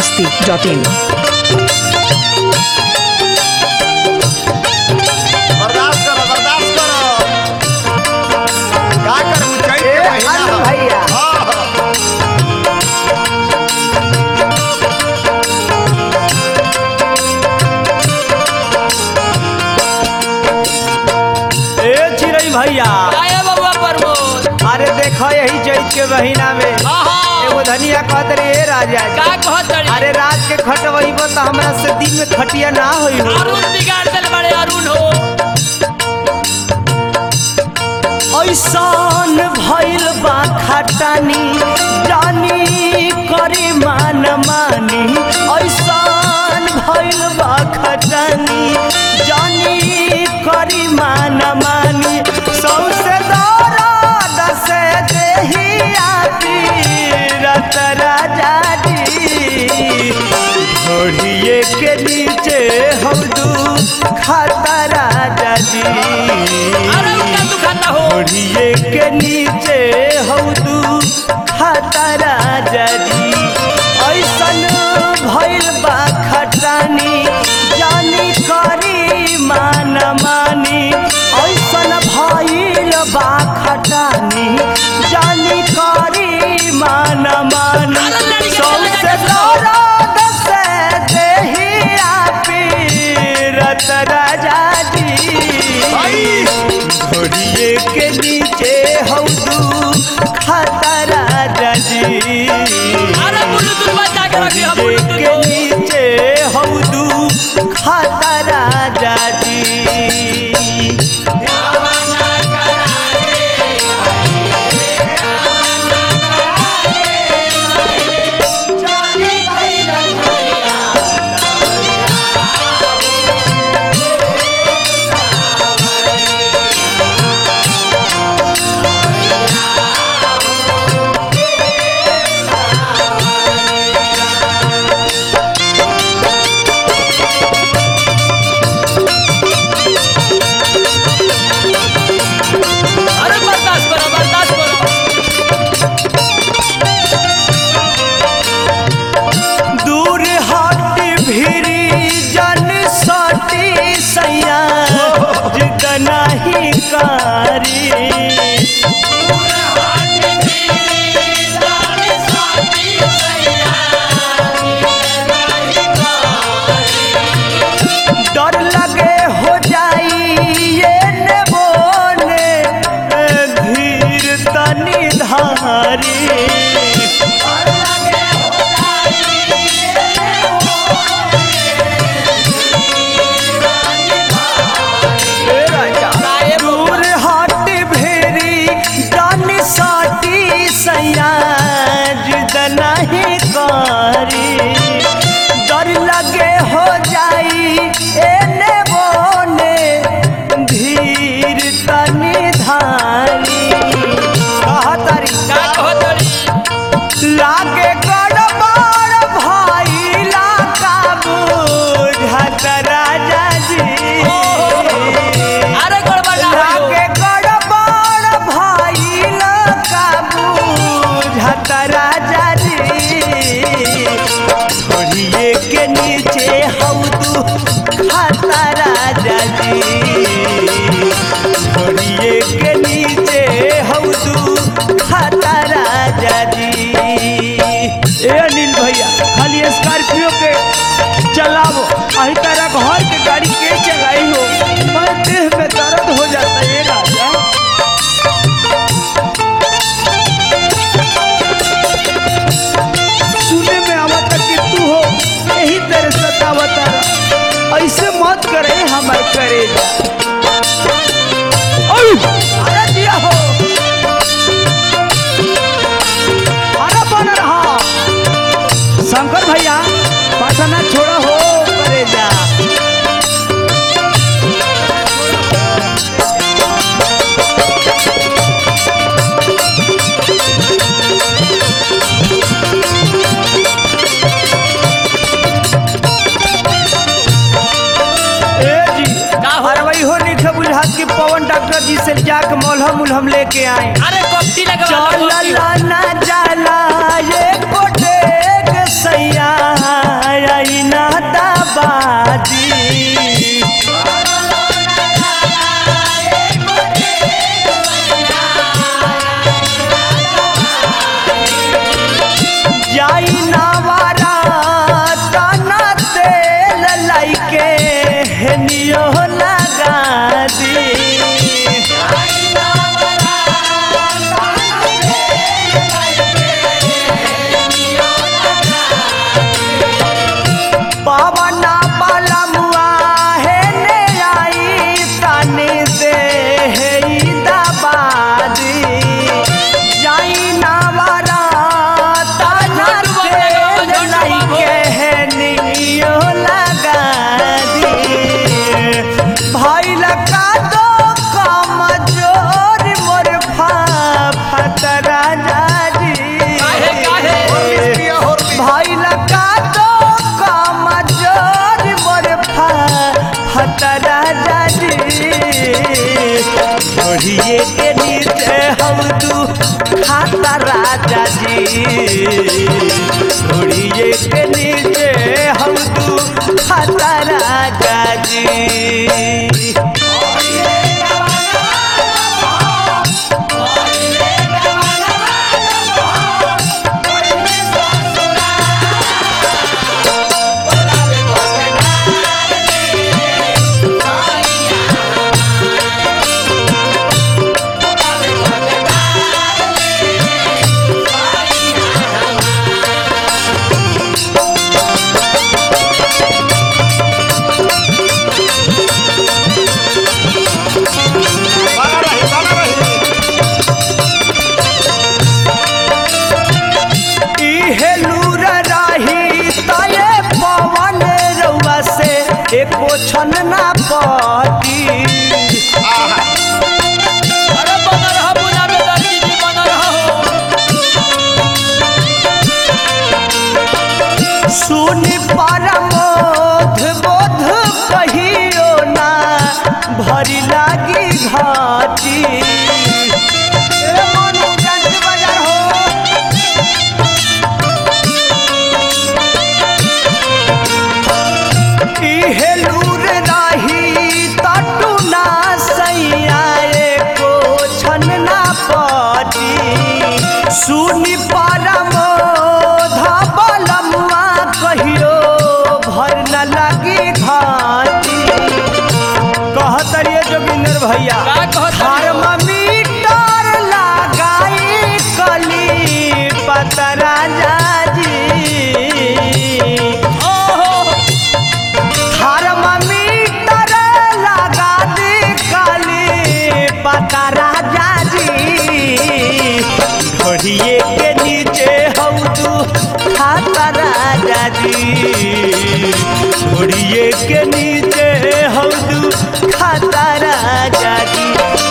masti.in. बर्दाश्त करो क्या करूं चैत के महीना भैया ए चिरई भैया आए बबुआ प्रमोद अरे देखो यही चैत के महीना में आहा एगो धनिया कहत रे ए राजा जी। का कहत रे अरे रात के खटवही तो हमरा से दिन में खटिया ना होई हो अरुण बिगाड़ देल बड़े अरुण हो ऐसान भइल बा खटानी जानी करे मान मानी ऐसान भइल बा खटानी जानी करी मान मानी सौसे दौराद से देहिया पीरत राजा जी घोड़िए के नीचे हम दू खाता राजा जी अरे उनका तू खाता हो घोड़िए के नीचे हौदू खाता राजा जी ऐसन भइल बा खटानी जानी करी मान मानी ऐसन भइल बा खटानी जानी करी मान मानी सौसे दौराद से देहिया पीरत राजा जी घोड़िए के नीचे हौदू खाता राजा जी अरे ब्लूटूथ बजा के रखी हम घोड़िए ब्लूटूथ के हो। नीचे हौदू खाता राजा जी अरे बर्दाश्त करो दूर हट भिरी जन सटी सैया जगनाही कारी डर लगे हो जाई ये ने बोने धीर तनी धारी दूर हट भेरी डन साटी सयाज दनाही कारी डर लगे हो जाई एने बोने धीर तनी धारी कहतरी का कहत रे लागे गड़बड़ भइला का बुझत राजा जी अरे गड़बड़ ना हो लागे गड़बड़ भइल का बुझत राजा जी घोड़िए के नीचे हौदू खाता राजा जी घोड़िए के नीचे हौदू खाता राजा जी ए अनिल भैया खाली स्कॉर्पियो के चलाओ अही तरह घर के गाड़ी के चलाई हो मैं देह में दर्द हो जाता है राजा सुने में आवता कि तू हो यही तरह सतावता ऐसे मत करे हमारे करेगा अरे दिया हो अरे बन रहा शंकर भैया पासना छोड़ा हो करेगा कि पवन डॉक्टर जी से जाके मलहम उलहम लेके आए। अरे कॉफी लगा चल ना जाला ये कोटे के सैया राजा जी घोड़िए के नीचे हम तू खाता राजा जी। एको छन ना पटी अरे बना रहा बुला में दर्जी जी बना रहा हो। सुनि परमोध बोध कहियो ना भरी लागी घाटी सुनि परमोध बलमुआ कहियो भर न लगी घाटी कहत रे जोगिंदर भैया थर्मामीटर लगाई कली पतरा जाजी थर्मामीटर लगा दी कली पतरा जाजी घोड़िए के नीचे हम तू खाता राजा जी घोड़िए के नीचे हम तू खाता राजा जी।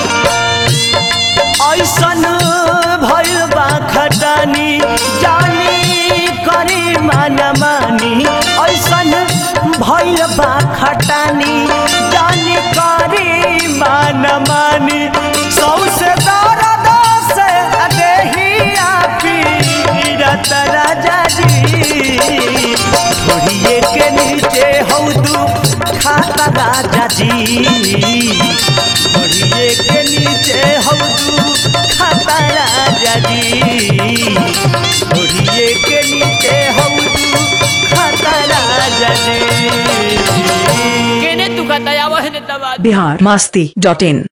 ऐसन भइल बा खटानी जानी करी माना मानी ऐसन भइल बा खटानी जानी करी माना मानी सौसे दर्द से देहिया पीरत राजा जी घोड़िए के नीचे हौदू खाता राजा जी घोड़िए के नीचे हौदू खाता राजा जी घोड़िए के नीचे हौदू खाता राजा जी। केने तू खाता आवा है ने दबा बिहार मस्ती.in